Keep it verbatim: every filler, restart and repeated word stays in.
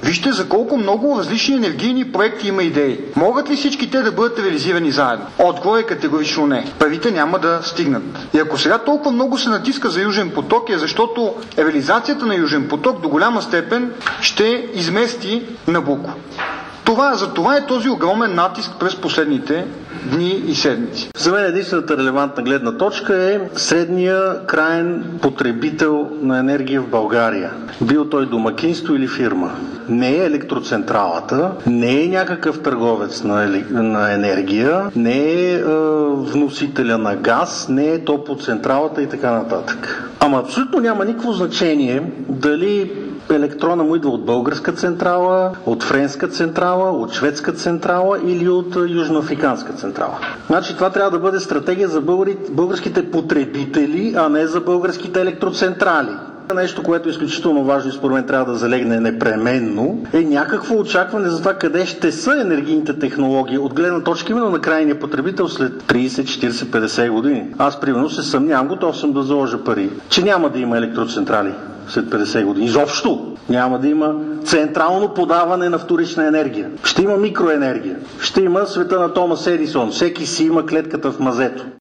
Вижте за колко много различни енергийни проекти има идеи. Могат ли всички те да бъдат реализирани заедно? Отговор е категорично не. Парите няма да стигнат. И ако сега толкова много се натиска за Южен поток, е защото реализацията на Южен поток до голяма степен ще измести Набуко. Това, за това е този огромен натиск през последните дни и седмици. За мен единствената релевантна гледна точка е средния краен потребител на енергия в България. Бил той домакинство или фирма. Не е електроцентралата, не е някакъв търговец на, ели... на енергия, не е, е вносителя на газ, не е топлоцентралата и така нататък. Ама абсолютно няма никакво значение дали електрона му идва от българска централа, от френска централа, от шведска централа или от южноафриканска централа. Значи това трябва да бъде стратегия за българи, българските потребители, а не за българските електроцентрали. Нещо, което е изключително важно и според мен трябва да залегне непременно, е някакво очакване за това къде ще са енергийните технологии от гледна точка именно на крайния потребител след трийсет, четирийсет, петдесет години. Аз примерно се съмнявам, готов съм да заложа пари, че няма да има електроцентрали след петдесет години. Изобщо няма да има централно подаване на вторична енергия. Ще има микроенергия. Ще има света на Томас Едисон. Всеки си има клетката в мазето.